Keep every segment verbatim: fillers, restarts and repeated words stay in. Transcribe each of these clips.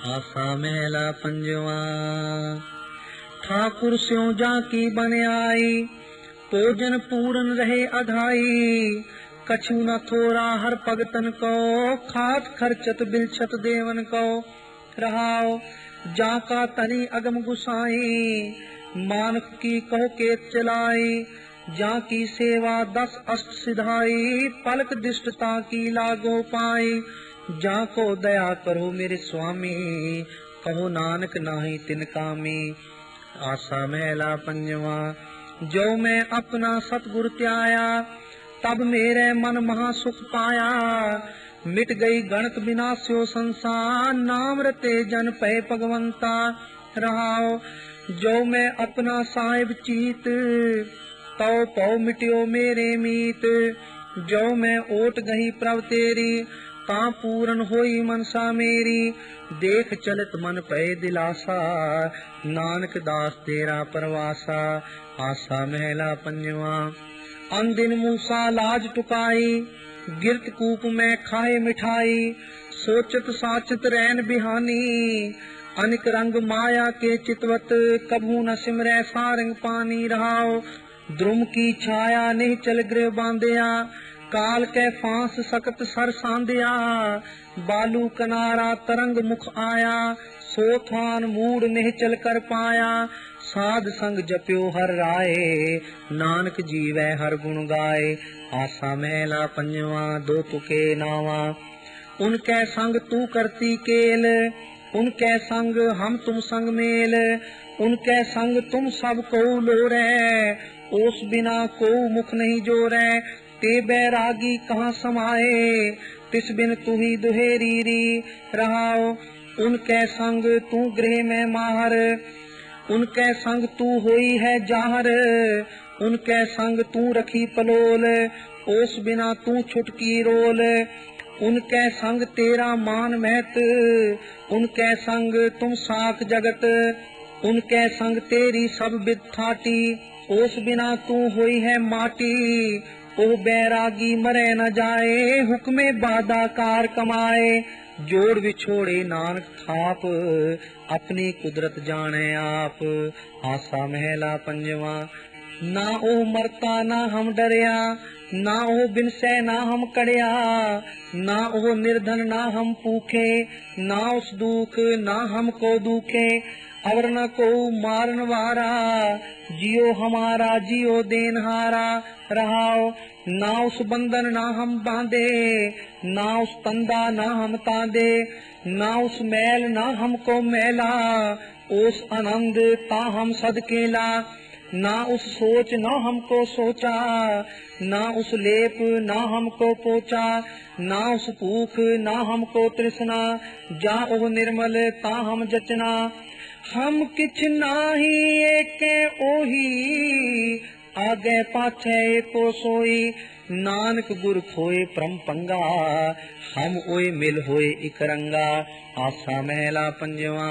आसा महला पंजवा। ठाकुर स्यों जाकी बन आई, भोजन पूरन रहे अधाई। कछु न थोड़ा हर भगतन को, खात खर्चत बिलछत देवन को। रहाओ जाका तनी अगम गुसाई, मानक की कहो के चलाई। जाकी सेवा दस अष्ट सिधाई, पलक दिष्टता की लागो पाई। जाको दया करो मेरे स्वामी, कहो नानक नाही तिन कामी। आसा महला पंजवा। जो मैं अपना सतगुर त्याया, तब मेरे मन महा सुख पाया। मिट गई गणत विनाश्यो संसार, नाम रते जन पे भगवंता। रहाओ जो मैं अपना साहिब चीत, तो पौ मिट्यो मेरे मीत। जो मैं ओट गही प्रभ तेरी, ता पूरन होई मनसा मेरी। देख चलत मन पे दिलासा, नानक दास तेरा परवासा। आसा महला पंजवा। अन दिन मूसा लाज टुकाई, गिरत कूप में खाए मिठाई। सोचत साचत रैन बिहानी, अनिक रंग माया के चितवत। कभू न सिमरै सारंग पानी। रहाओ द्रुम की छाया नहीं चल गृह बांधिया, काल के फांस सकत सर सांधिया। बालू कनारा तरंग मुख आया, सोथान मूड नहीं चल कर पाया। साध संग जप्यो हर राय, नानक जीवै हर गुण गाए। आसा महला पंजवा। दो तुके नावा, उनके संग तू करती केल। उनके संग हम तुम संग मेल, उनके संग तुम सब को लोरे। ओस बिना को मुख नहीं जोरे, ते बैरागी कहाँ समाये। तिस बिन तू ही दुहेरी री। रहाओ उनके संग तू गृह में माहर, उनके संग तू होई है जाहर। उनके संग तू रखी पलोल, ओस बिना तू छुटकी रोल। उनके संग तेरा मान महत, उनके संग तुम साख जगत। उनके संग तेरी सब बिद ठाटी, ओस बिना तू होई है माटी। ओ बैरागी मरे न जाए, हुक्मे बादाकार कमाए। जोड़ विछोड़े नानक थाप, अपनी कुदरत जाने आप। आसा महला पंजवा। ना ओ मरता ना हम डरिया, ना ओ बिनसे ना हम कड़िया। ना ओ निर्धन ना हम पूखे, ना उस दुख ना हमको दुखे। अवर न को मारन वारा, जियो हमारा जियो देनहारा। रहाओ ना उस बंधन ना हम बांधे, ना उस तंदा ना हम तांदे। ना उस मैल ना हमको मैला, उस आनंद ता हम सदकेला। ना उस सोच ना हमको सोचा, ना उस लेप ना हमको पोचा। ना उस भूख ना हमको तृष्णा, जा ओ निर्मल ता हम जचना। हम किछ नाही एके ओही, आगे पाछे एको सोई। नानक गुर खोए परम पंगा, हम ओए मिल होए इक रंगा। आसा महला पंजवा।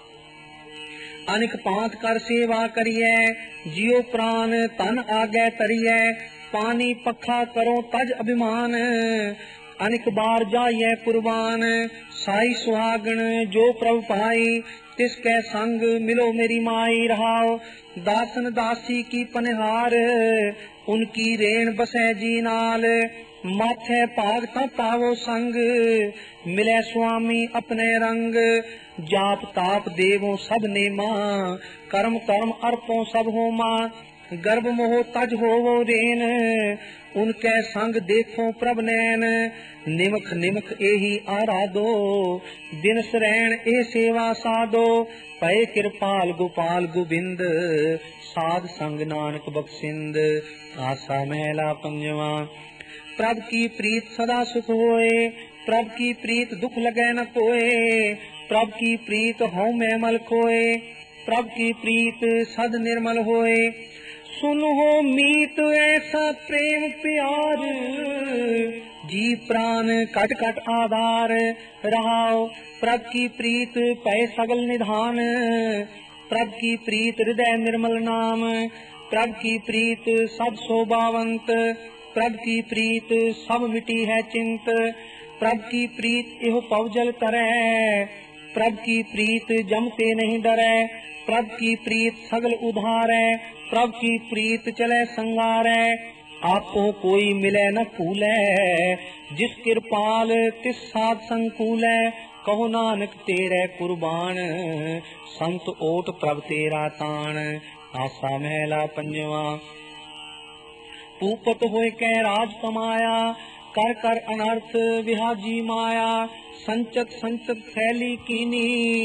अनिक पांत कर सेवा करिए, जियो प्राण तन आगे तरिए। पानी पखा करो तज अभिमान, अनिक बार जाइए कुर्बान। साई सुहागण जो प्रभु पाई, तिसके संग मिलो मेरी माई। रहाओ दासन दासी की पनहार, उनकी रेण बसे जी नाल। माथे भागता पावो संग, मिले स्वामी अपने रंग। जाप ताप देवो सब नेमा, कर्म कर्म अर्पो सब होमा। गर्भ मोह तज होवो रेन, उनके संग देखो प्रभ नैन। निमख निमख एही आराधो, दिन सरैण ए सेवा साधो। पए कृपाल गोपाल गोबिंद, साध संग नानक बख्शिंद। आसा महला पंजवा। प्रभ की प्रीत सदा सुख होए, प्रभ की प्रीत दुख लगे न कोए। प्रभ की प्रीत हौ में मल खोए, प्रभ की प्रीत सद निर्मल होए। सुनो मीत ऐसा प्रेम प्यार, जी प्राण कट कट आधार। रहाओ प्रभ की प्रीत पै सगल निधान, प्रभ की प्रीत हृदय निर्मल नाम। प्रभ की प्रीत सब शोभावंत, प्रभ की प्रीत सब मिटी है चिंत। प्रभ की प्रीत एहो पवजल करे, प्रभ की प्रीत जमते नहीं डरै, प्रभ की प्रीत सगल उधारै, प्रभ की प्रीत चले संगारै, आपो कोई मिले न फूलै, जिस कृपाल तिस साध संकूलै, कहो नानक तेरे कुर्बान, संत ओट प्रभ तेरा तान। आसा महला पंजवा। पूपत होय कै राज कमाया, कर कर अनर्थ विहाजी माया, संचत संचत फैली कीनी,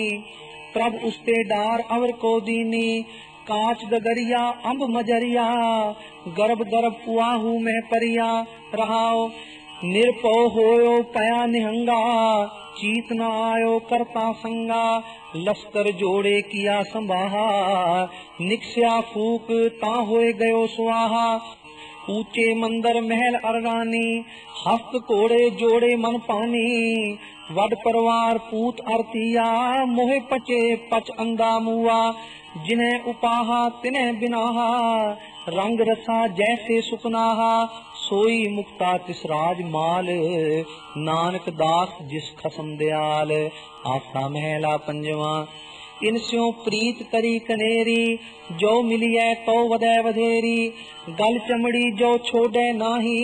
प्रभ उसते डार अवर को दीनी, कांच दगरिया अम्ब मजरिया, गर्भ गर्भ पुआहू में परिया, रहाओ निरपो होयो पया निहंगा, चीत न आयो करता संगा, लश्कर जोड़े किया संभाहा, निक्ष्या फूक ता होए गयो सुआहा, ऊंचे मंदिर महल अरगानी, हस्त कोड़े जोड़े मन पानी, वड परिवार पूत अरतिया, मोहे पचे पच अंधा मुआ, जिन्हें उपाहा तिन्हें बिनाहा, रंग रसा जैसे सुकनाहा, सोई मुक्ता तिस राज माल, नानक दास जिस खसम दयाल। आसा महला पंजवा। इनस्यों प्रीत करी कनेरी, जो मिलिए तो वदय वधेरी, गल चमड़ी जो छोड़े नाही,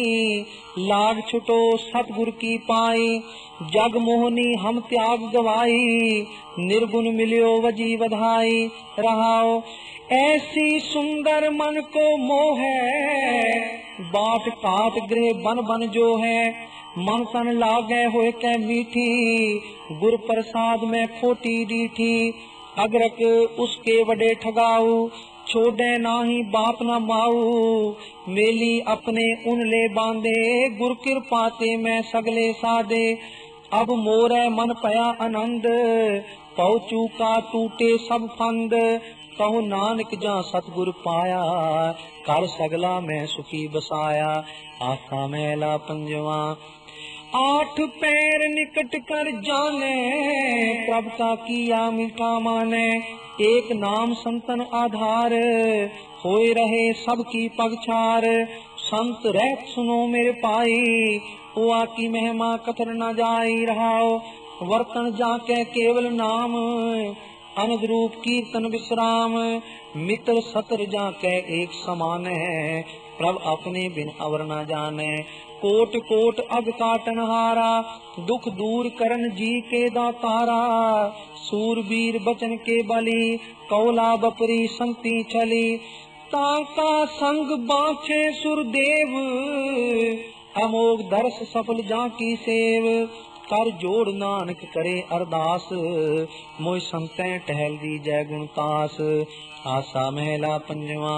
लाग छुटो सतगुर की पाई, जग मोहनी हम त्याग गवाई, निर्गुण मिलियो वजी वधाई, रहाओ ऐसी सुंदर मन को मोह है, बाट काट गृह बन बन जो है, मन तन लागे होए कै मीठी, गुर प्रसाद में खोटी डीठी, अगरक उसके वडे ठगाऊ, छोड़े नाही बाप न माऊ, मेली अपने उन ले बांधे, गुर कृपा ते मैं सगले साधे, अब मोरे मन पया आनंद, पहुँचू का टूटे सब फंद, कहो नानक जा सतगुर पाया, कर सगला मैं सुखी बसाया। आसा महला पंजवा। आठ पैर निकट कर जाने, प्रभ का किया मीठा माने, एक नाम संतन आधार, होए रहे सबकी पगछार, संत रहत सुनो मेरे पाई, हुआ की महिमा कथर न जाई, रहाओ वर्तन जाके केवल नाम, अनद रूप कीर्तन विश्राम, मित्र सतर जाके एक समान है, प्रभ अपने बिन अवर न जाने, कोट कोट अग काटन हारा, दुख दूर करन जी के दातारा, सूरबीर बचन के बली, कौला बपरी संगति छली, ताका संग बाछे सुरदेव, अमोघ दर्श सफल जाकी सेव, कर जोड़ नानक करे अरदास, मोय संतै टहल दी जय गुणतास। आसा महला पंजवा।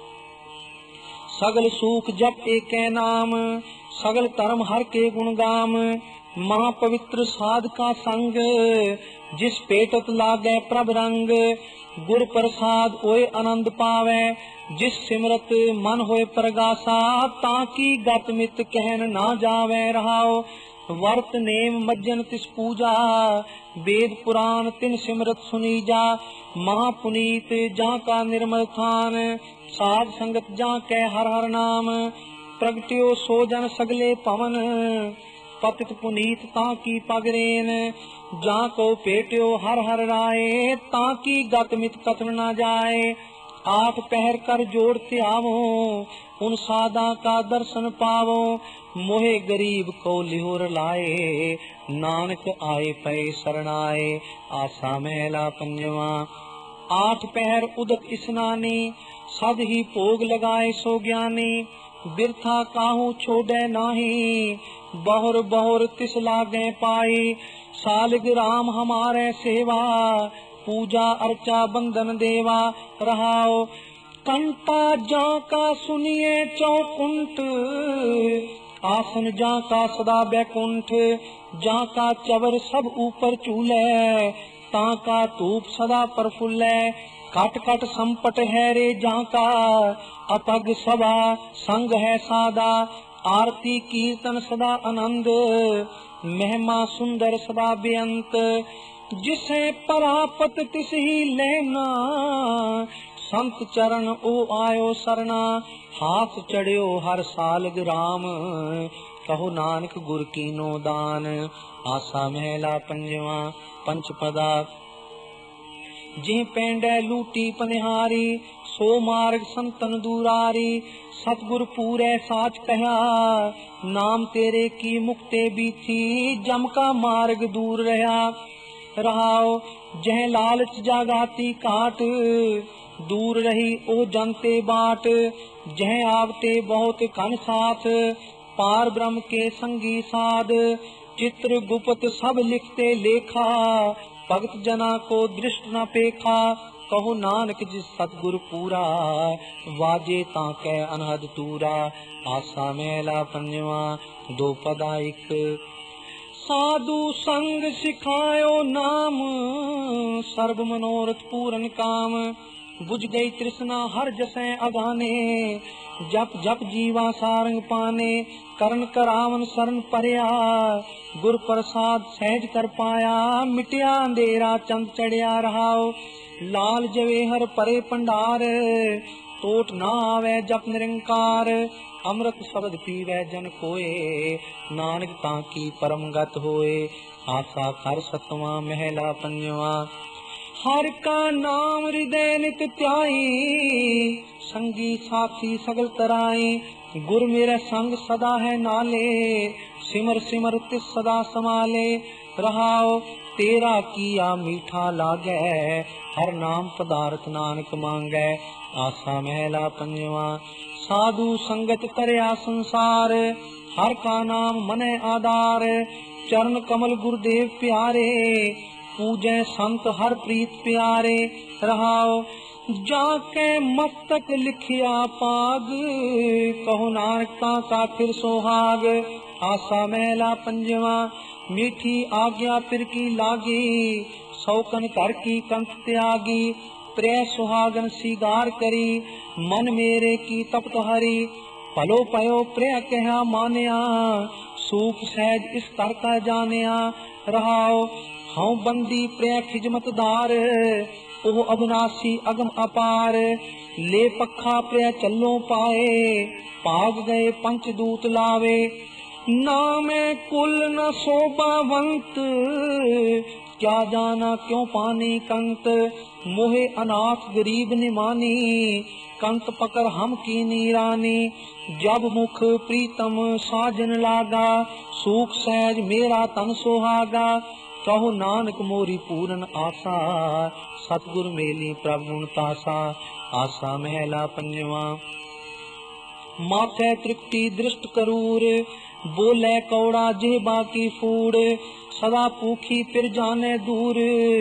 सगल सुख जप एकै नाम, सगल धर्म हर के गुण गाम, महापवित्र साध का संग, जिस पेटत लागे प्रभ रंग, गुर प्रसाद ओए आनंद पावे, जिस सिमरत मन होए प्रगासा, ताकि गत मित कहन ना जावे, रहाओ वर्त नेम मज्जन तिस पूजा, वेद पुराण तिन सिमरत सुनीजा, महापुनीत जा का निर्मल थान, साध संगत जा कै हर हर नाम, प्रगट्यो सो जन सगले पवन, पतित पुनीत ताकी पगरेन, जा को पेट्यो हर हर राय, ताकि गत मित कथन न जाए, आठ पहर कर जोड़ते आवो, उन सादा का दर्शन पावो, मोहे गरीब को लिहोर लाए, नानक आए पै शरणाए। आसा महला पंजवा। आठ पहर उदक स्नानी, सद ही भोग लगाए सो ज्ञानी, बिरथा काहू छोड़े नाही, बहुर बहुर तिस लागे पाई, सालिग राम हमारे सेवा, पूजा अर्चा बंदन देवा, रहाओ कंटा जा का सुनिए चौकुंठ, आसन जा का सदा बैकुंठ, जा का चवर सब ऊपर चूले, ता का धूप सदा प्रफुल्ले, कट कट संपट है रे जा का, अपग सभा संग है सादा, आरती कीर्तन सदा आनंद, महिमा सुंदर सदा बेअंत, जिसे परापत तिस ही लेना, संत चरण ओ आयो सरना, हाथ चढ़ियो हर साल राम, कहो नानक गुर कीनो दान। आसा महला पंजवा पंच पदा। जे पेंडे लूटी पनिहारी सो मार्ग संतन दूरारी। सतगुर पूरे साच कहा नाम तेरे की मुक्ते बीथी। जम का मार्ग दूर रहा रहाओ जह लालच जागाती काट। दूर रही ओ जनते बाट जह आवते बहुत कन साथ। पार ब्रह्म के संगी साध चित्र गुप्त सब लिखते लेखा। भगत जना को दृष्ट न पेखा। कहो नानक जिस सतगुर पूरा वाजे ताकै अनहद तूरा। आसा महला पंजवा दो पदा इक। साधु संग सिखायो नाम सर्व मनोरथ पूरन काम। बुझ गई तृष्णा हर जसै अगाने जप जप जीवा सारंग पाने। करण करावन शरण परया गुर प्रसाद सहज कर पाया। मिटिया अंधेरा चंद चढ़िया रहाओ लाल जवेहर परे भंडार। टोट ना आवे जप निरंकार अमृत शब्द पीवै जन कोय। नानक ताकी परम गत होए। आसा कर सतवां महला पंजवा। हर का नाम हृदय नित ध्याई संगी साथी सगल तराई। गुर मेरे संग सदा है नाले सिमर सिमर तिस सदा समाले। रहाओ तेरा किया मीठा लागे हर नाम पदार्थ नानक मांगे। आसा महला पंजवा। साधु संगत करया संसार हर का नाम मने आधार। चरण कमल गुरुदेव प्यारे पूजे संत हर प्रीत प्यारे। रहाओ जाके मस्तक लिखिया पाग कहो नानक का फिर सोहाग। आसा महला पंजवा। मीठी आज्ञा फिर की लागी सौकन कर की कंठ त्यागी। प्रिय सुहागन सिगार करी मन मेरे की तपत हरी। पलो पयो प्रिय कहा मानिया सूख सहज इस कर का जानिया। रहाओ हाँ बंदी प्रिय खिजमतदार ओह अविनाशी अगम अपार। ले पखा प्रिय चलो पाए भाग गए पंच दूत लावे। नामे कुल न शोभावंत क्या जाना क्यों पानी कंत। मोहे अनाथ गरीब निमानी कंत पकड़ हम की नीरानी। जब मुख प्रीतम साजन लागा सूख सहज मेरा तन सोहागा। कहो नानक मोरी पूरन आसा सतगुर मेली प्रभु गुण तासा। आसा महला पंजवा। माथे तृप्ति दृष्ट करूर बोले कौड़ा जेबा की फूड। सदा भूखी फिर जाने दूर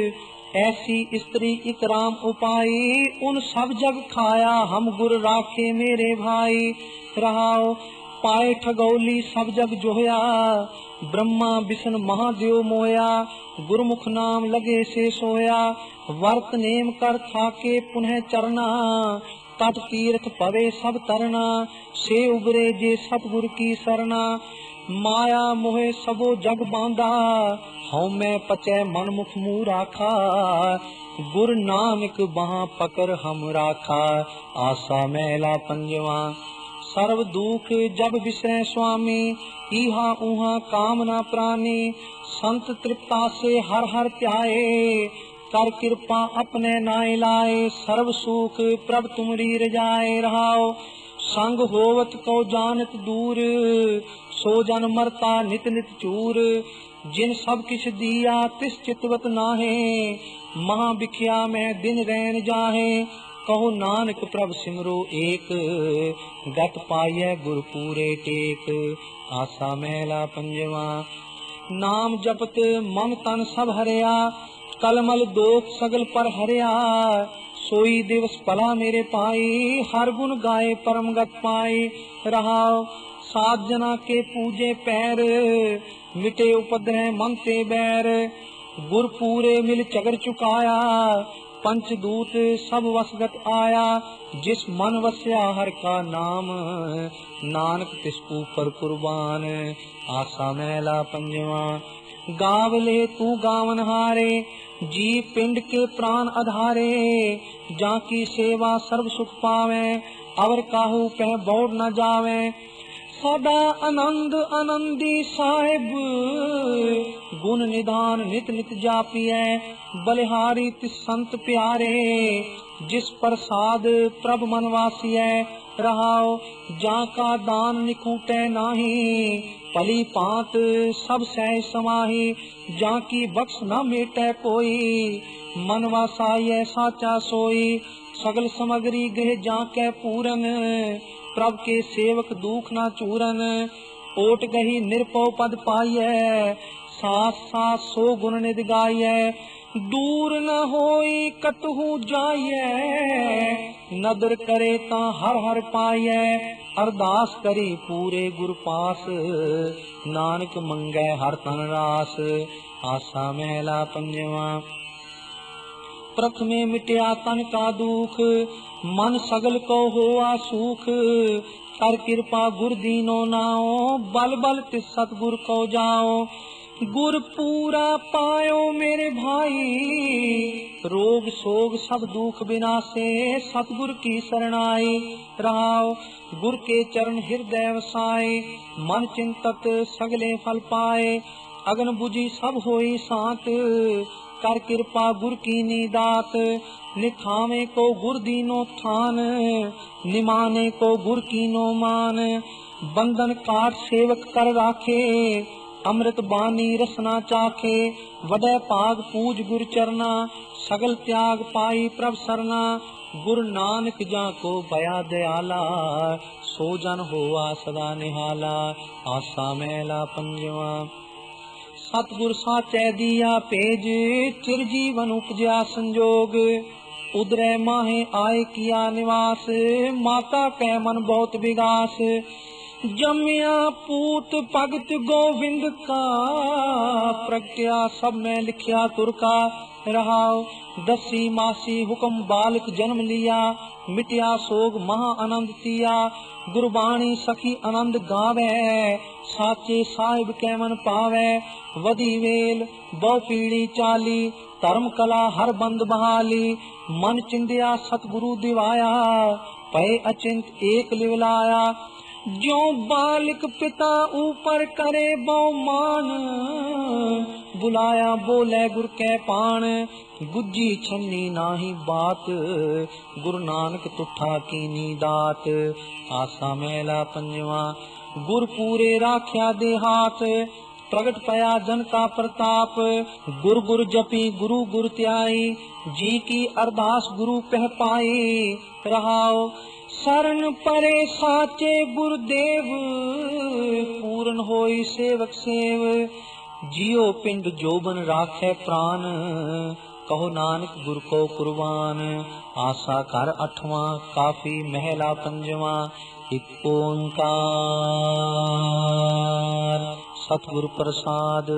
ऐसी स्त्री इकराम उपाई। उन सब जग खाया हम गुर राखे मेरे भाई। रहाओ पाए ठगौली सब जग जोया ब्रह्मा विष्णु महादेव मोया। गुरमुख नाम लगे से सोया वर्त नेम कर थाके पुनः चरना। तट तीर्थ पवे सब तरना से उबरे जे सतगुर की सरना। माया मोहे सबो जग बांधा हूँ मैं पचै मन मुख मुँह राखा। गुर नानक बहा पकड़ हम राखा। आसा महला पंजवा। सर्व दुख जब विसरै स्वामी इहा उहा कामना प्राणी। संत तृप्ता से हर हर ध्याए कर कृपा अपने नाय लाए। सर्व सुख प्रभ तुमरी रजाए। रहाओ संग होवत को जानत दूर सो जन मरता नित नित चूर। जिन सब किछ दिया तिस चितवत नाहे महा बिखिया में दिन रैन जाहे। कहो नानक प्रभ सिमरो एक गत पाइय गुर पूरे टेक। आसा महला पंजवा। नाम जपत मन तन सब हरिया कलमल दोख सगल पर हरिया। सोई दिवस पला मेरे पाई हर गुण गाए परम गत पाई। रहाओ सात जना के पूजे पैर मिटे उपद्रह मन ते बैर। गुर पूरे मिल चगर चुकाया पंचदूत सब वसगत आया। जिस मन वस्या हर का नाम नानक तिस ऊपर कुर्बान। आसा महला पंजवा। गावले तू गावन हारे जी पिंड के प्राण आधारे। जाकी सेवा सर्व सुख पावे अवर काहू पह बौड़ न जावे। सदा आनंद आनंदी साहिब, गुण निधान नित नित जापिए। बलिहारी तिस संत प्यारे, जिस प्रसाद प्रभ मन वासिए। रहाओ जाका दान निकूटे नाही, भली पात सब सह समाही। जाकी बख्श न मेटे कोई, मन वासाई साचा सोई। सगल समगरी गृह जाके पूरन, प्रभ के सेवक दुख न चूरन। ओट गही निरपौ पद पाइए, सास सास सो गुण निध गाइए। दूर न होई कतहु जाइए, नदर करे ता हर हर पाइए। अरदास करी पूरे गुर पास, नानक मंगै हर तन रास। आसा महला पंजवा। प्रथमे मिटया तन का दुख, मन सगल को होआ सुख। कर कृपा गुर दीनो नाओ, बल बल तिस सतगुर को जाओ। गुर पूरा पायो मेरे भाई, रोग सोग सब दुख विनाशे। सतगुर की शरणाई रहाओ, गुर के चरण हृदय वसाए। मन चिंतत सगले फल पाए, अगन बुझी सब होई सात। कर कृपा गुर की नीदात, निखावे को गुर दीनो थान। निमाने को गुर कीनो मान, बंधन काट सेवक कर राखे। अमृत बानी रसना चाखे, वडै पाग पूज गुर चरना। सगल त्याग पाई प्रभ सरना, गुर नानक जाको भया दयाला। सो जन होआ सदा निहाला। आसा महला पंजवा। सतगुर साचै दिया पेज, चिरजीवन उपजया संजोग। उदरै माहे आए किया निवास, माता कै मन बहुत विगास। जमिया पूत भगत गोविंद का, प्रगट्या सब में लिखिया तुरका। रहाओ दसी मासी हुक्म बालक जन्म लिया, मिटिया सोग महा आनंद सिया। गुरबाणी सखी आनंद गावे, साचे साहिब कै मन पावे। वधी वेल बहु पीढ़ी चाली, धर्म कला हर बंद बहाली। मन चिंदिया सतगुरु दिवाया, पै अचिंत एक लिवलाया। जो बालक पिता ऊपर करे बहुमान, बुलाया बोले गुर कै पान। गुज्जी छन्नी नाही बात, गुरु नानक तुठा कीनी दात। आसा महला पंजवा। गुर पूरे राख्या दे हाथ, प्रगट पया जन का प्रताप। गुर गुर जपी गुरु गुर त्याई, जी की अरदास गुरु कह पाई। रहाओ शरण परे साचे गुरुदेव, पूर्ण होई सेवक सेव। जियो पिंड जोबन राखे प्राण, कहो नानक गुर को कुर्बान। आसा कर अठवां, काफी महला पंजवा। एक ओंकार सतगुर प्रसाद।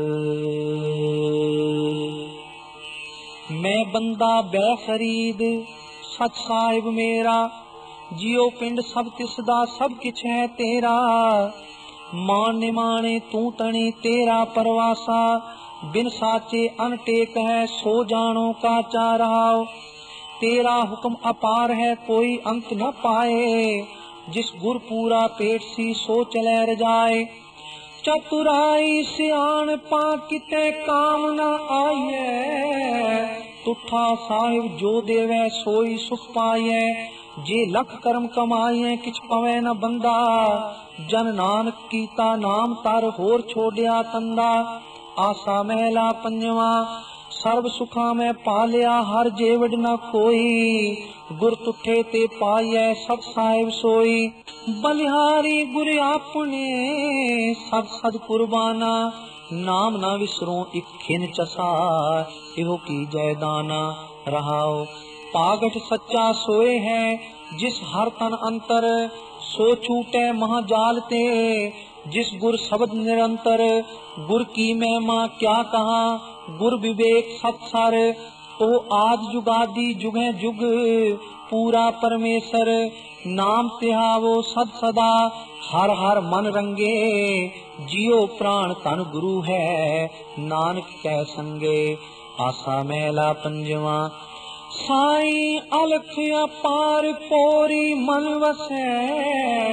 मैं बंदा बै खरीद, सच साहिब मेरा। जियो पिंड सब तिसदा, सब किछ है तेरा। मान निमाने तू तणी तेरा परवासा। बिन साचे अनटेक है, सो जानो का चा रहाओ। तेरा हुक्म अपार है, कोई अंत न पाए। जिस गुर पूरा पेट सी, सो चले रजाए। चतुराई सियाण पा किते काम न आइए। तुठा साहिब जो देवे, सोई सुख पाइए। जे लख कर्म कमाइए, किछ पवे न बंदा। जन नानक कीता नाम तर, होर छोड़िया तंदा। आसा महला पंजवा। सर्व सुखा में पालिया, हर जेवड़ न कोई। गुर तुठे ते पाइए, सब साहिब सोई। बलिहारी गुर आपने, सद सद कुर्बाना। नाम न विसरो इक खिन चसा, इहो की जयदाना। रहाओ पागट सच्चा सोए है, जिस हर तन अंतर। सो छूटे महाजाल ते, जिस गुर शब्द निरंतर। गुर की महिमा क्या कहा, गुर विवेक सत्सर। ओ आज जुगादी जुगे जुग, पूरा परमेश्वर। नाम तिहावो सद सदा, हर हर मन रंगे। जियो प्राण तन गुरु है, नानक कै संगे। आसा महला पंजवा। साई अलख अपार पोरी मन वसै,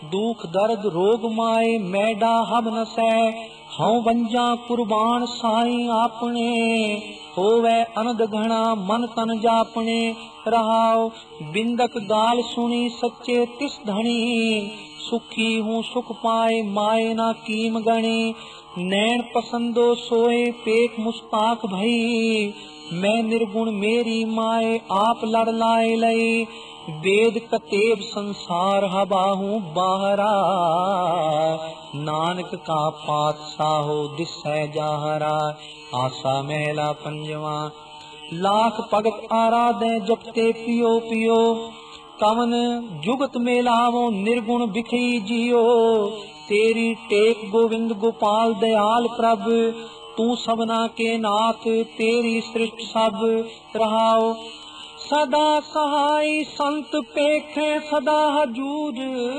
दुख दर्द रोग माए मैडा हब न सै हऊँ वंजा कुर्बान साई आपने होवे अनद घना मन तन जापने रहाओ बिंदक गाल सुनी सच्चे तिस धनी सुखी हूँ सुख पाए माए ना कीम गणी नैन पसंदो सोए पेख मुस्ताक भई मैं निर्गुण मेरी माए आप लड़ लाए लई वेद कतेब संसार हबाहू बाहरा नानक का पातशाहो दिसै जाहरा आसा महला पंजवा लाख भगत आराधे जपते पियो पियो कवन जुगत मेलावो निर्गुण बिखई जियो तेरी टेक गोविंद गोपाल दयाल प्रभ तू सबना के नाथ तेरी सृष्टि सब रहाओ सदा सहाय संत पेखे सदा हजूर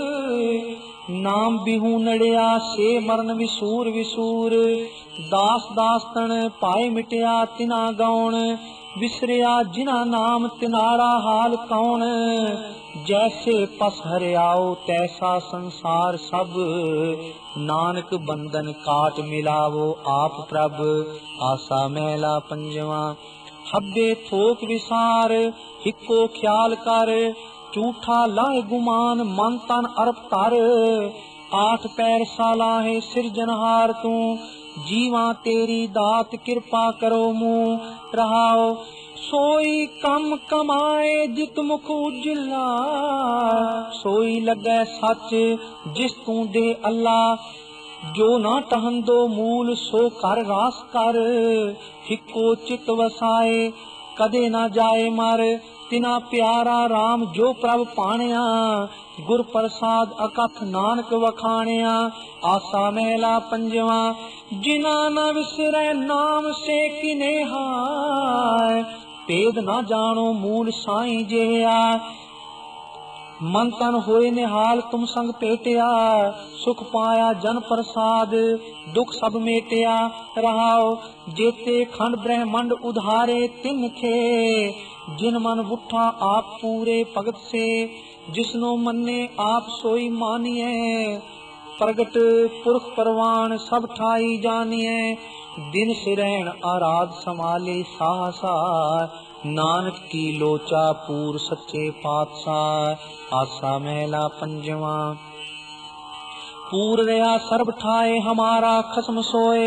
नाम बिहू नड़िया से मरण विसूर विसूर दास दास तन पाए मिटिया तिना गौण विसरिया जिना नाम तिनारा हाल कौन जैसे पस हरियाओ तैसा संसार सब नानक बंधन काट मिलावो आप प्रभ आसा महला पंजवा हब्बे थोक विसार हिको ख्याल कर झूठा लाए गुमान मन तन अरप तर आठ पैर साला है सिरजनहार तू जीवा तेरी दात कृपा करो मुँह रहाओ सोई कम कमाए जित मुख उजला सोई लगे सच जिस तू दे अल्लाह जो ना टहंदो मूल सो कर रास कर हिको चित वसाए कदे ना जाए मर तिना प्यारा राम जो प्रभ पाणिया गुर प्रसाद अकथ नानक वखाणिया आसा महला पंजवा जिना न विसरै नाम से किने हाय भेद ना जानो मूल साईं जेहा मन तन होए निहाल तुम संग पेटिया सुख पाया जन प्रसाद दुख सब मेटिया रहाओ जेते खंड ब्रह्मंड उधारे तिन थे जिन मन उठा आप पूरे भगत से जिसनो मन्ने आप सोई मानिए प्रगट पुरख परवान सब ठाई जानिए दिन सिरैन आराध समाले साहसा नानक की लोचा पूर सच्चे पातशाह आसा महला पंजवा पूर रया सर्ब ठाए हमारा खसम सोए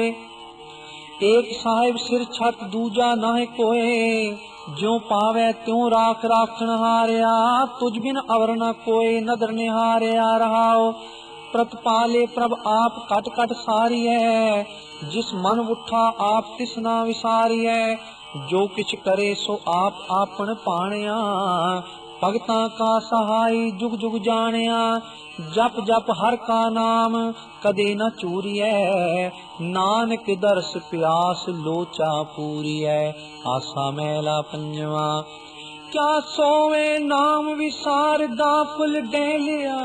एक साहिब सिर छत दूजा नाहे कोए ज्यों पावे त्यों राख राखन हारिया तुझ बिन अवर न कोई नदर निहारिया रहाओ प्रतपाले प्रभ आप कट कट सारी है जिस मन उठा आप तिस ना विसारी है जो किछ करे सो आप आपन पाणिया भगतां का सहाय जुग जुग जानिया जप जप हर का नाम कदे न चूरिए नानक दर्श प्यास लोचा पूरिए आसा महला पंजवा क्या सोवे नाम विसार गाफल डेलिया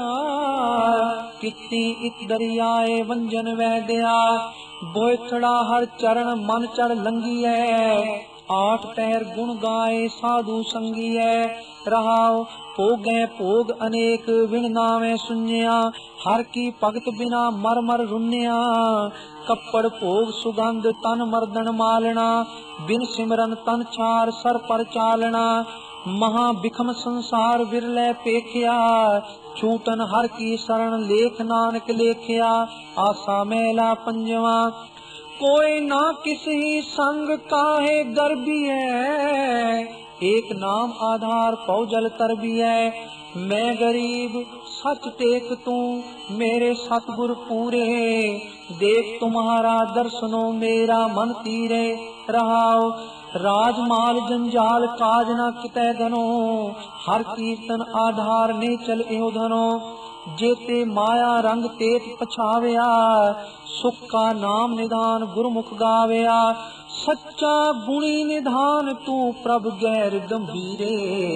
कितनी इत दरियाए वंजन वैद्या बोथड़ा हर चरण मन चढ़ लंगी है आठ पैर गुण गाए साधु संगी है रहाओ भोगे भोग अनेक विण नावे सुनिया हर की भगत बिना मर मर रुनिया कपड़ भोग सुगंध तन मर्दन मालना बिन सिमरन तन चार सर पर चालना महा बिखम संसार विरले पेखिया छूटन हर की शरण लेख नानक लेखिया आसा महला पंजवा कोई ना किसी संग काहे गर्भी है एक नाम आधार पौजल तरबी है मैं गरीब सच टेक तू मेरे सतगुर पूरे देख तुम्हारा दर्शनो मेरा मन तीरे रहाओ राजमाल जंजाल काज ना कितै धनो हर कीर्तन आधार ने चल एहो धनो जेते माया रंग तेत पछाविया सुख का नाम निधान गुरमुख गाविया सच्चा गुणी निधान तू प्रभ गैर गंभीरे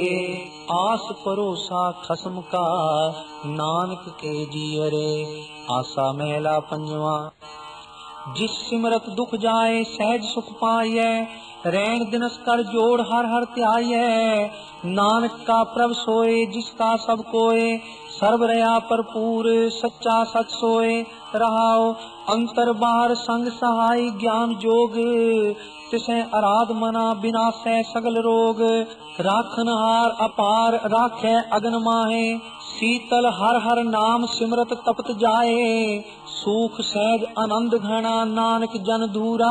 आस परोसा खसम का नानक के जियरे आसा महला पंजवा जिस सिमरत दुख जाए सहज सुख पाइए रैन दिनस कर जोड़ हर हर त्याइए नानक का प्रभ सोए जिसका सब कोय, सर्व रया भरपूर सच्चा सच सोए। रहाओ अंतर बाहर संग सहाय ज्ञान जोग, तिसे आराध मना बिनासै सगल रोग। राखन हार अपार राखै अगन माहे, शीतल हर हर नाम सिमरत तपत जाए। सुख सहज आनंद घना नानक जन धूरा,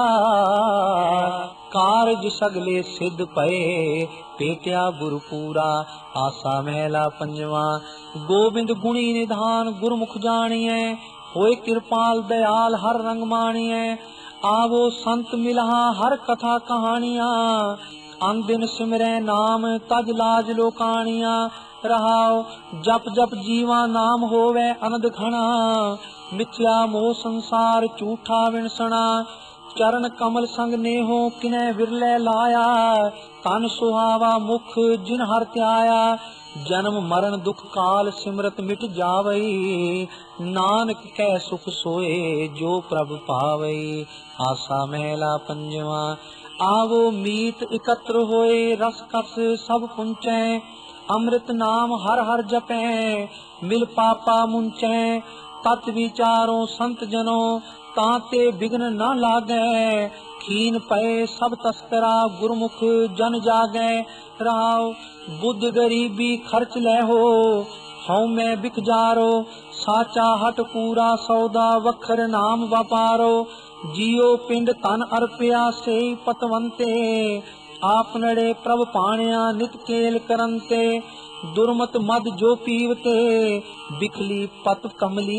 कारज सगले सिद्ध पए पेटिया गुरु पूरा। आसा महला पंजवा। गोबिंद गुणी निधान गुरमुख जानिए, होए कृपाल दयाल हर रंग मानिए। आवो संत मिलहा हर कथा कहानियां, अन दिन सिमरै नाम तज लाज लोकानिया। रहाओ जप जप जीवा नाम होवे अनंद घना, मिथ्या मोह संसार झूठा विनसना। चरण कमल संग नेहो किनै विरले लाया, तन सुहावा मुख जिन हर त्याया। जन्म मरण दुख काल सिमरत मिट जावई, नानक कै सुख सोए जो प्रभ पावई। आसा महला पंजवा। आवो मीत एकत्र होए रस कस सब पुंचै, अमृत नाम हर हर जपै मिल पापा मुंचै। तत् विचारो संत जनो ताते बिघ्न न लागै, खीन पए सब तस्करा गुरमुख जन जागै। रहाओ बुद्ध गरीबी खर्च ले हो, हऊँ मैं बिक जारो। साचा हट पूरा सौदा वखर नाम व्यापारो। जियो पिंड तन अर्पिया से पतवंते, आपनड़े प्रभ पाणिया नित केल करंते। दुर्मत मद जो पीवते बिखली पत कमली,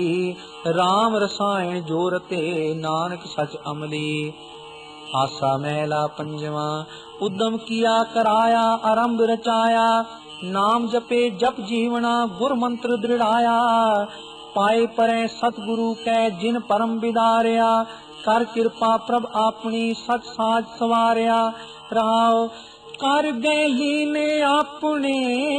राम रसायन जोरते नानक सच अमली। आसा महला पंजवा। उद्यम किया कराया आरंभ रचाया, नाम जपे जप जीवना गुर मंत्र दृढ़ाया। पाए परै सतगुरु कै जिन परम बिदारिया, कर कृपा प्रभ आपनी सच साज सवारिया। रहाओ कर गए लीने आपने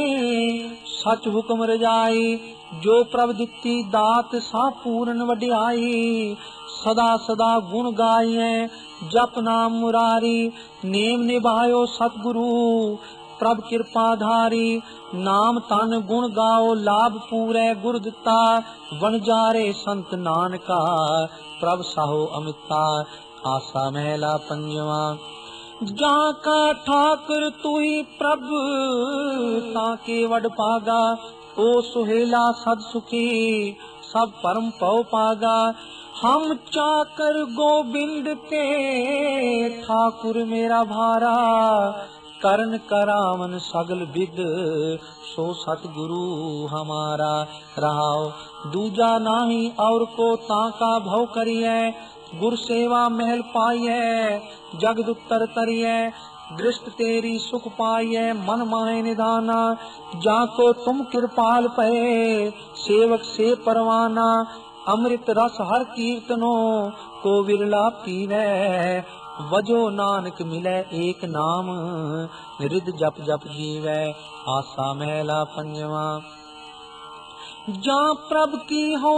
सच हुक्म रजाई, जो प्रभ दिती दात सा पूरन वड्याई। सदा सदा गुण गाइए जप नाम मुरारी, नेम निभायो सतगुरु प्रभ कृपाधारी। नाम तन गुण गाओ लाभ पूरे गुर दिता, वनजारे संत नानका प्रभ साहो अमिता। आसा महला पंजवा। जाका ठाकुर तुई प्रभ ताके वड पागा, ओ सुहेला सद सुखी सब परम पौ पागा। हम चाकर गोबिंद ते ठाकुर मेरा भारा, करन करावन सगल विद सो सतगुरु हमारा। रहाओ दूजा नाही और को ताका भव करिए, गुर सेवा महल पाइए जगद उत्तर तरिए। दृष्ट तेरी सुख पाइए मन माहे निधाना, जाको तुम कृपाल पए सेवक से परवाना। अमृत रस हर कीर्तनो को विरला पीवे, वजो नानक मिले एक नाम रिद जप जप जीवै। आसा महला पंजवा। जा प्रभ की हो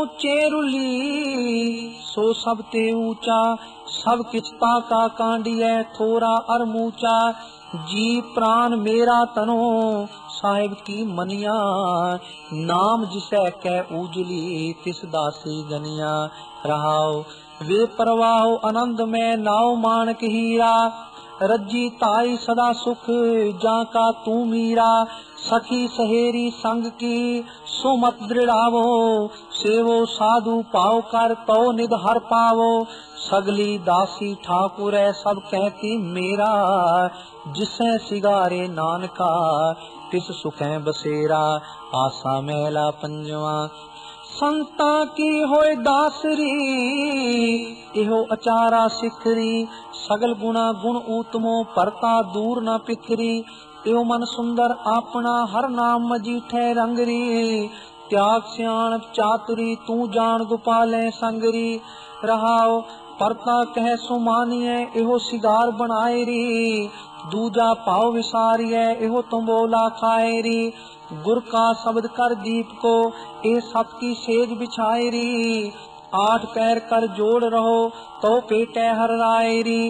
चेरुली सो सब ते ऊंचा, सब किचता का कांडिय थोरा अर मूचा। जी प्राण मेरा तनो साहिब की मनिया, नाम जिसे कै उजली तिस दासी गनिया। रहाओ वे परवाहो आनंद में नाव मानक हीरा, रज्जी ताई सदा सुख जाका तू मीरा। सखी सहेरी संग की सुमत दृढ़ावो, सेवो साधु पाओ कर तो निध हर पावो। सगली दासी ठाकुर सब कहती मेरा, जिसे सिगारे नानका तिस सुखै बसेरा। आसा महला पंजवा। संता की होए दासरी इहो अचारा सिखरी, सगल गुणा गुण ऊतमो परता दूर न पिखरी। इहो मन सुंदर आपना हर नाम मजीठे रंगरी, त्याग सियाण चातुरी तू जान गोपाले संगरी। रहाओ परता कह सुमानिए इहो सिगार बनाएरी, दूजा पाव विसारिए इहो तंबोला खाएरी। गुर का शब्द कर दीप को ए सत की सेज बिछाएरी, आठ पैर कर जोड़ रहो तो पेटे हर रायरी।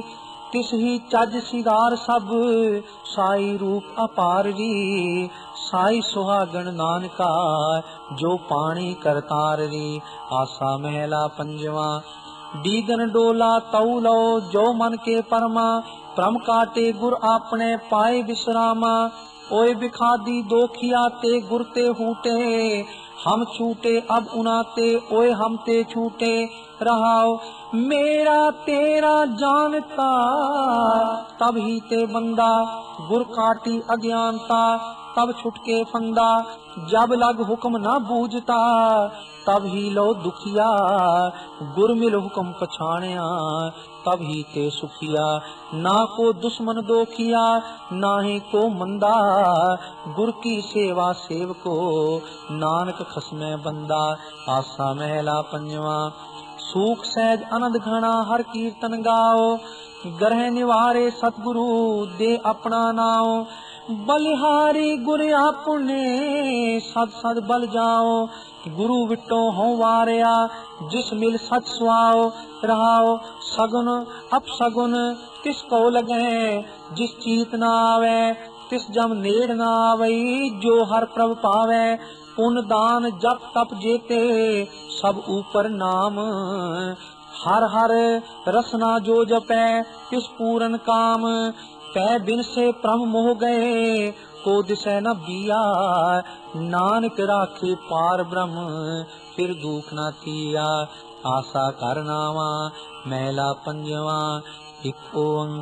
तिस ही चज सिगार सब साई रूप अपार री साई सुहागण नानका जो पानी करतार री। आसा महला पंजवा दीगन डोला तऊ लो जो मन के परमा प्रम काटे गुर आपने पाए विश्रामा। ओए बिखादी दोखिया ते गुर ते हूटे हम छूटे अब उनाते ओए हम ते छूटे रहाओ। मेरा तेरा जानता तब ही ते बंदा गुर काटी अज्ञानता तब छुटके फंदा। जब लग हुक्म न बूझता तब ही लो दुखिया गुर मिल हुक्म पछाणिया तब ही ते सुखिया। ना को दुश्मन दोखिया ना ही को मंदा गुर की सेवा सेवको नानक खसमे बंदा। आसा महला पंजवा सूख सहज आनंद घना हर कीर्तन गाओ ग्रह निवारे सतगुरु दे अपना नाओ। बलिहारी गुर आपने सद सद बल जाओ गुरु विटो हो वारिया जिस मिल सच सुआओ रहाओ। सगुन अपसगुन तिस को लगे जिस चीत न आवे तिस जम नेड़ न आवई जो हर प्रभ पावे। पुन दान जप तप जेते सब ऊपर नाम हर हर रसना जो जपै तिस पूरन काम। पै बिन से प्रम मोह गए को दिशै न बिया नानक राखे पार ब्रह्म फिर दुख न थिया। आसा करनावा महला पंजवा एक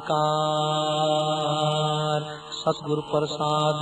ओंकार सतगुर प्रसाद।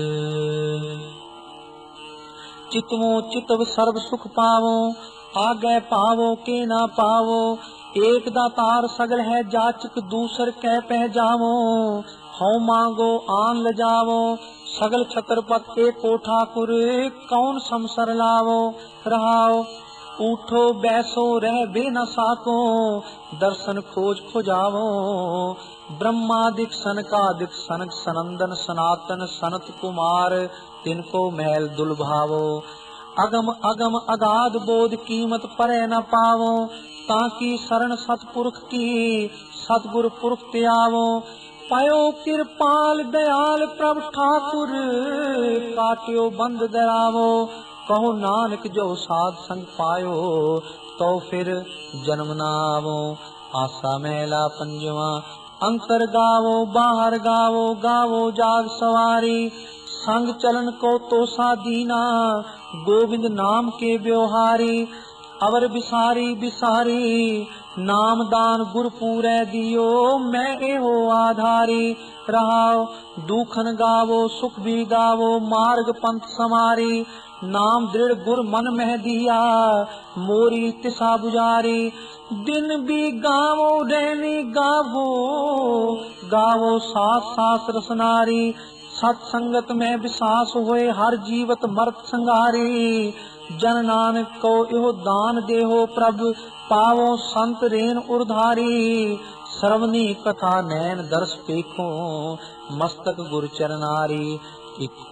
चितवो चितव सर्व सुख पावो आगे पावो के ना पावो। एक दातार सगल है जाचक दूसर कह पह जावो। हौ मांगो आन ल जावो सगल छत्रपत एक को ठाकुर कौन समसर लावो रहाओ। उठो बैसो रह बे न साको दर्शन खोज खोजावो। ब्रह्मादिक सनकादिक सनक सनंदन सनातन सनत कुमार तिनको महल दुलभावो। अगम अगम अगाध बोध कीमत परे न पावो ताकि शरण सतपुरख की सतगुर पुरख त्यावो। पायो कृपाल दयाल प्रभ ठाकुर काट्यो बंद दरावो। कहो नानक जो साध संग पायो तो फिर जन्म न आवो। आसा महला पंजवा अंतर गावो बाहर गावो गावो जाग सवारी। संग चलन को तो सादीना गोविंद नाम के ब्योहारी। अवर बिसारी बिसारी नाम दान गुर पूरे दियो मैं एहो आधारी रहाओ। दुखन गावो सुख भी गावो मार्ग पंथ समारी। नाम दृढ़ गुर मन मह दिया मोरी तिसा बुझारी। दिन भी गावो रैनी गावो गावो सास सास रसनारी। सत्संगत में विश्वास होए हर जीवत मरत संगारी। जन नानक को इहो दान देहो प्रभ पावो संत रेन उर्धारी। श्रवणी कथा नैन दर्श पेखो मस्तक गुर चरनारी। एक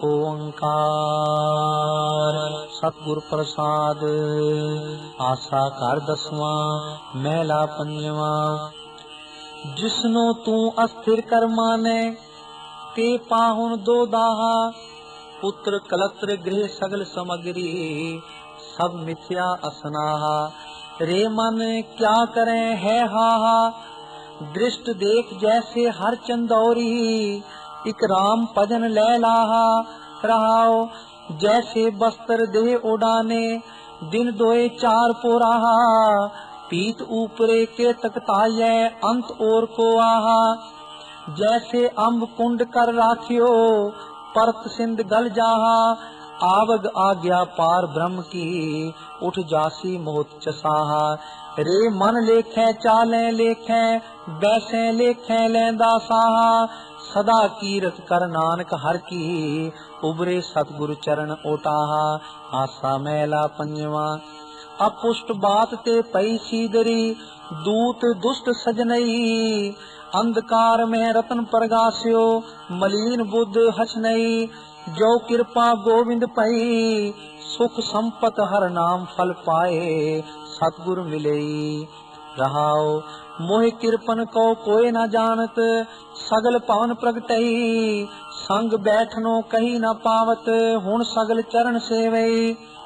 ओंकार सतगुर प्रसाद। आसा कर दसवां महला पंजवा जिसनो तू अस्थिर कर माने ते पाहुन दो दाहा। पुत्र कलत्र गृह सगल समग्री सब मिथ्या असनाहा। रे मन क्या करे है हाहा दृष्ट देख जैसे हर चंदौरी। इक राम भजन ले लाहा रहाओ जैसे बस्तर दे उड़ाने दिन दोए चार पोराहा। पीत ऊपरे के तकताये अंत और को आहा। जैसे अम्ब कुंड कर राखियो परत सिंध गल जाहा। आवग आज्ञा पार ब्रह्म की उठ जासी मोत चसाहा। रे मन लेखे चाले लेखे बैसे लेखे लेंदा साहा। सदा कीरत कर नानक हर की उबरे सतगुरु चरण ओटाहा। आसा महला पंजवा अपुष्ट बात ते पई सीदरी दूत दुष्ट सजनई। अंधकार में रतन प्रगास्यो मलीन बुद्ध हसनई। जो कृपा गोविंद पई सुख संपत हर नाम फल पाए सतगुरु मिलई। रहाओ मोहि किरपन को कोई न जानत, सगल पवन प्रगटई, संग बैठनो कही न पावत, हुण सगल चरण सेवई।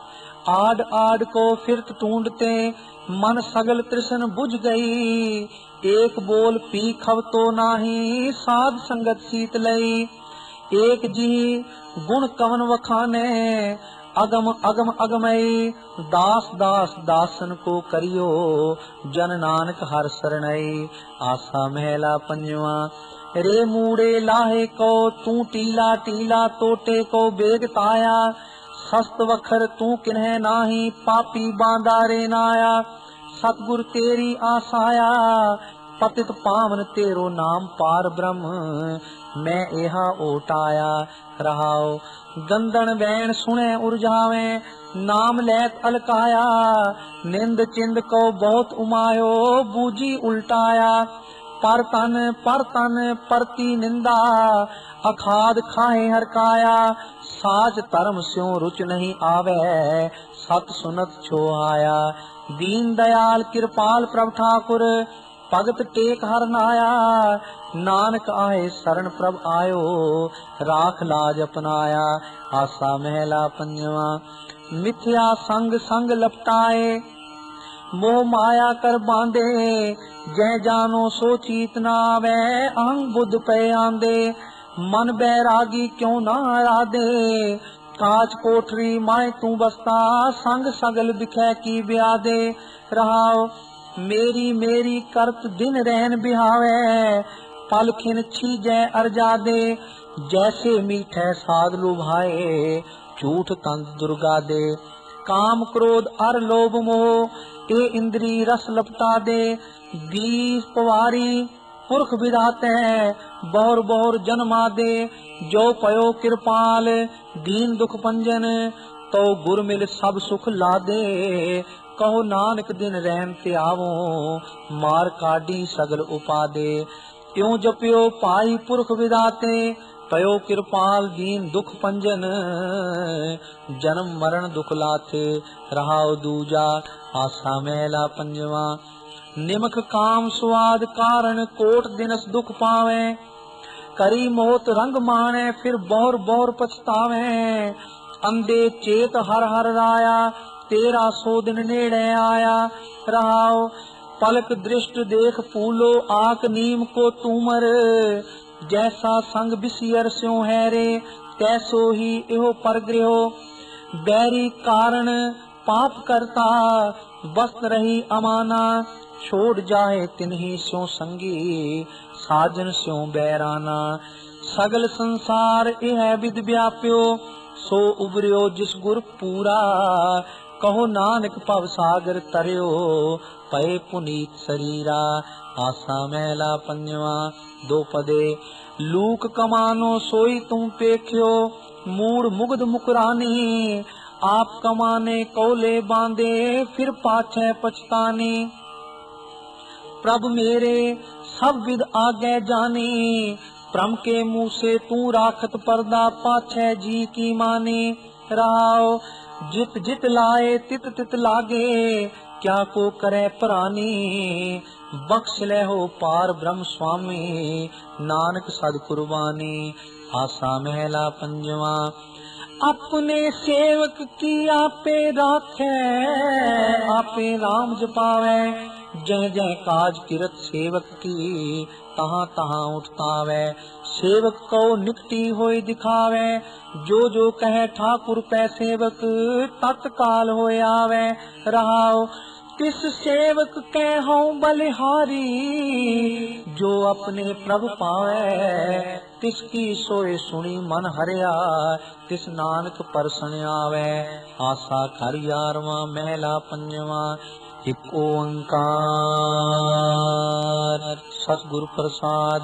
आड आड को फिरत ढूंढते, मन सगल तृष्ण बुझ गई, एक बोल पी खब तो नाही, साध संगत सीत लई। एक जी गुण कवन वखाने, अगम अगम अगमई, दास दास दासन को करियो, जन नानक हर सरणई। आसा महला पंजवा। रे मूड़े लाहे को तू टीला टीला, तोटे को बेग ताया, सस्त वखर तू किन्ह नाही, पापी बांदा रे नाया। सतगुर तेरी आसाया, पतित पावन तेरो नाम पार ब्रह्म, मैं एहा ओटाया। रहाओ गंदन बैन सुने उरझावे, नाम लैत अलकाया, निंद चिंद को बहुत उमायो, बूझी उल्टाया। पर तन पर तन परती निंदा, अखाद खाए हरकाया, साच धर्म स्यों रुच नहीं आवे, सत सुनत छो आया। दीन दयाल कृपाल प्रभ ठाकुर, भगत टेक हर नाया, नानक आए शरण प्रभ आयो, राख लाज अपनाया। आसा महला पंजवा। मिथ्या संग संग लपटाए, मोह माया कर बांधे, जय जानो सो चीत न आवे, अहंग बुद्ध पे आंदे। मन बैरागी क्यों ना आराधे, काच कोठरी माए तू बसता, संग सगल बिखै की ब्यादे। रहाओ मेरी मेरी करत दिन रहन बिहावे, पल खिन छीजै अर्जा दे, जैसे मीठे साध लुभाए, झूठ तंत दुर्गा दे। काम क्रोध अर लोभ मोह, ए इंद्री रस लपटा दे, बीस पवारी पुरख विधाते, बहुर बहुर जन्मा दे। जो पयो कृपाल दीन दुख पंजन, तो गुर मिल सब सुख ला दे। कहो नानक दिन रहन ते आवो, मार काडी सगल उपादे। त्यों जपियो पाई पुरख विदाते, पयो कृपाल दीन दुख पंजन, जन्म मरण दुख लाथे। रहाओ दूजा। आसा महला पंजवा। निमक काम स्वाद कारण, कोट दिनस दुख पावे, करी मोत रंग माने, फिर बहुर बहुर पछतावे। अंधे चेत हर हर राया, तेरा सो दिन नेड़े आया। रहाओ पलक दृष्ट देख फूलो, आक नीम को तूमर, जैसा संग बिसियर स्यों है रे, तैसो ही एहो परग्रहो। बैरी कारण पाप करता, बस्त रही अमाना, छोड़ जाए तिन्ही स्यों संगी, साजन स्यों बैराना। सगल संसार यह विद व्याप्यो, सो उबरियो जिस गुर पूरा, कहो नानक भव सागर तरियो, पए पुनीत शरीरा। आसा महला पंजवा। दो पदे। लूक कमानो सोई तुम पेख्यो, मूड मुग्ध मुकरानी, आप कमाने कौले बांधे, फिर पाछे पछतानी। प्रभ मेरे सब विद आगे जानी, प्रम के मुँह से तू राखत पर्दा, पाछे जी की मानी। रहाओ जित जित लाए तित तित लागे, क्या को करे प्राणी, बख्श ले हो पार ब्रह्म स्वामी, नानक सद कुर्बानी। आसा महला पंजवा। अपने सेवक की आपे राखे, आपे राम जपावे, जय जय काज किरत सेवक की, तहाँ तहाँ उठतावे। सेवक को निकटी होई दिखावे, जो जो कहे ठाकुर पै सेवक, तत्काल होय आवे। रहाओ तिस सेवक कहो बलिहारी, जो अपने प्रभु पावे, तिसकी सोए सुनी मन हरिया, तिस नानक परसन आवे। आसा खर यारवा महला पंजवा। एक ओंकार सतगुर प्रसाद।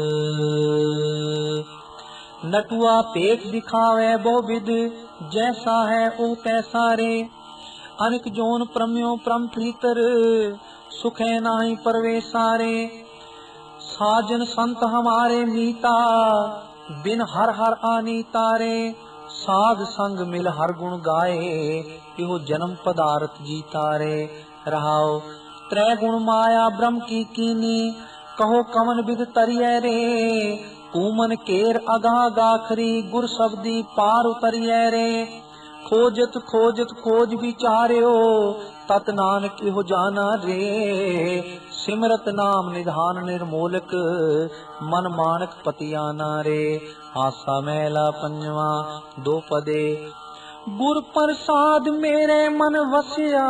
नटुआ पेट दिखावे बहु विध, जैसा है ओ तैसा रे, अनेक जोन प्रम्यो प्रम प्रीतर, सुखे नाही परवेसारे। साजन संत हमारे मीता, बिन हर हर आनी तारे, साध संग मिल हर गुण गाए, यो जन्म पदार्थ जीता रे। रहाओ त्रै गुण माया ब्रह्म की कीनी, कहो कवन विध तरिय रे, कूमन केर अगाह गाखरी, गुर शब्दी पार उतरिय रे। खोजत खोजत खोज विचार्यो, तत नानक इहो जाना रे, सिमरत नाम निधान निर्मोलक, मन मानक पतियाना रे। आसा मैला पंजवा दो पदे, गुर प्रसाद मेरे मन वसिया,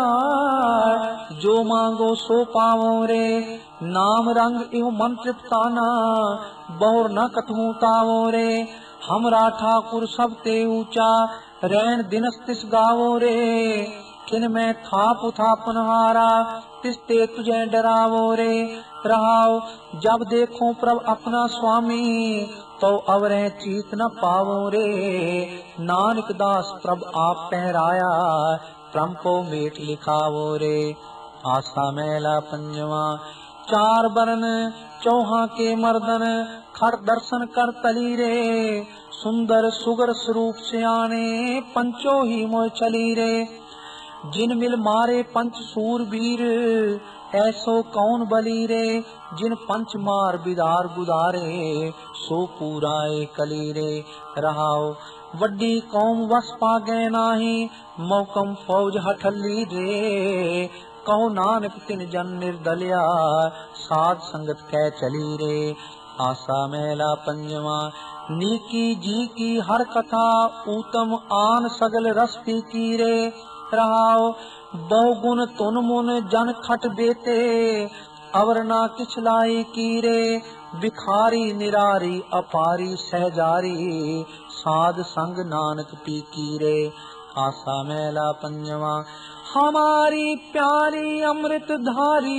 जो मांगो सो पावो रे, नाम रंग इहो मन तृप्ताना, बहुर न कथू तावो रे। हमरा ठाकुर सब ते ऊंचा, रैन दिनस तिस गावो रे, किन में थाप उथापन हारा, तिस ते तुझे डरावो रे। रहाओ जब देखो प्रभ अपना स्वामी, तो अवरे चीत न पावो रे। नानक दास प्रभ आप पहराया, प्रम को मेट लिखावो रे। आसा मैला पंजवा, चार बरन चौहा के मर्दन, खर दर्शन कर तली रे, सुंदर सुगर स्वरूप सियाने, पंचो ही मोह चली रे। जिन मिल मारे पंच सूरबीर, ऐसो कौन बली रे, जिन पंच मार बिदार गुदारे, सो पूराए कली रे। रहाओ वड्डी कौम वस पागे नाही, मौकम फौज हठली रे, कहो नानक तिन जन निर्दलिया, साध संगत कै चली रे। आसा मैला पंजवा, नीकी जी की हर कथा, ऊतम आन सगल रस की रे। रहाओ बहुगुण तुन मुन जन खट बेते, अवर ना किछ लाई की रे, बिखारी निरारी अपारी सहजारी, साध संग नानक पी की रे। आसा मैला पंजवा, हमारी प्यारी अमृत धारी,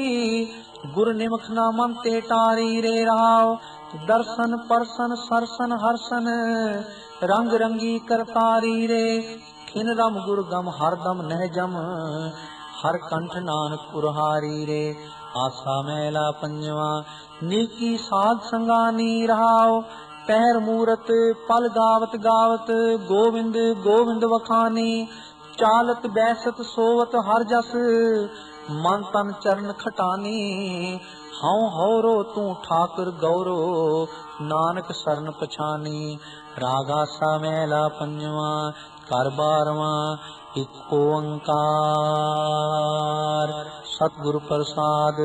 गुर निमख ना मन ते टारी रे। रहाओ दर्शन परसन सरसन हर्षन, रंग रंगी करतारी रे, खिन रम गुर गम हरदम नहजम, हर कंठ नानक पुरहारी रे। आसा मैला पंजवा, नीकी साध संगानी। रहाओ पैर मूरत पल गावत गावत, गोविंद गोविंद वखानी, चालत बैसत सोवत हर जस, मन तन चरण खटानी। हऊँ होरो तू ठाकुर गौरो, नानक शरण पछानी। रागा सा मैला पंजवा, कर बारवा, एक ओंकार सतगुरु प्रसाद।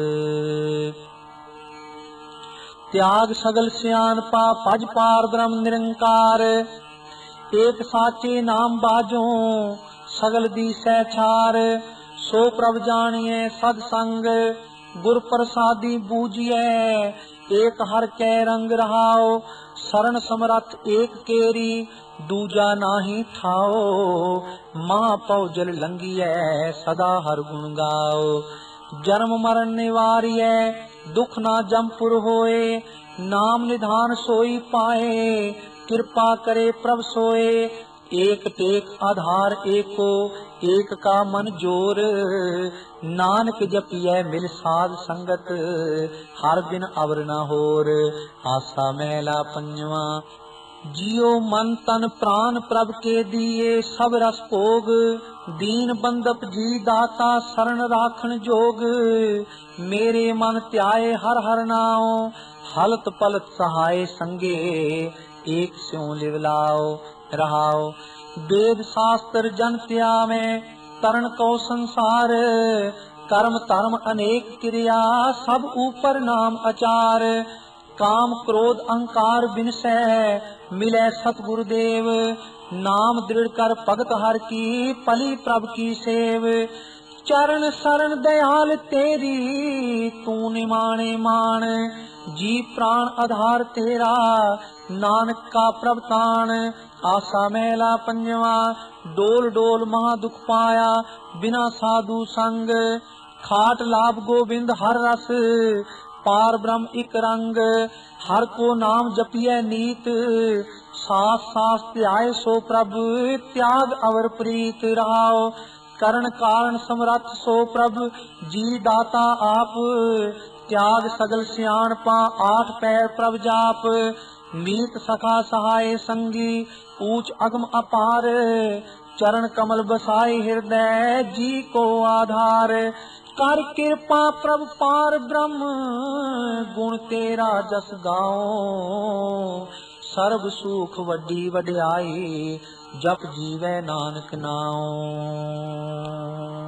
त्याग सगल सियानपा, पज पार ब्रह्म निरंकार, एक साचे नाम बाजो, सगल दी सहछार, सो प्रभ जानिए सद संग, गुर प्रसादी बूझिए, एक हर कै रंग। रहाओ शरण समरथ एक केरी, दूजा नाही ठाओ, माँ पौ जल लंगिए, सदा हर गुण गाओ। जन्म मरण निवारिए, दुख ना जमपुर होए, नाम निधान सोई पाए, कृपा करे प्रभ सोए। एक टेक आधार एको, एक का मन जोर, नानक जपिए मिल साध संगत, हर दिन अवर न होर। आसा मैला पंजवा, जियो मन तन प्राण प्रभ के दिए, सब रस भोग, दीन बंदप जी दाता शरण राखन जोग। मेरे मन त्याए हर हर नाओ, हलत पलत सहाय संगे, एक स्यों लिवलाओ। रहाओ वेद शास्त्र जन त्यावे, तरण को संसार, कर्म धर्म अनेक क्रिया, सब ऊपर नाम अचार। काम क्रोध अहंकार बिनसै, मिले सतगुरुदेव, नाम दृढ़ कर भगत हर की, पली प्रभ की सेव। चरण शरण दयाल तेरी, तू निमाणे मान, जी प्राण आधार तेरा, नानक का प्रभतान। आसा मैला पंजवा, डोल डोल महा दुख पाया, बिना साधु संग, खाट लाभ गोविंद हर रस, पार ब्रह्म इक रंग। हर को नाम जपिए नीत, सास सास त्याय सो प्रभ, त्याग अवर प्रीत। रहाओ करण कारण समरथ सो प्रभ, जी दाता आप, त्याग सगल सियाणपा, आठ पैर प्रभ जाप। मीत सखा सहाय संगी, ऊंच अगम अपार, चरण कमल बसाई हृदय, जी को आधार। ਕਰ ਕਿਰਪਾ ਪ੍ਰਭ ਪਾਰ ਬ੍ਰਹਮ, ਗੁਣ ਤੇਰਾ ਜਸ ਗਾਓ। ਸਰਬ ਸੁਖ ਵੱਡੀ ਵਡਿਆਈ, ਜਪ ਜੀਵੈ ਨਾਨਕ ਨਾਉ।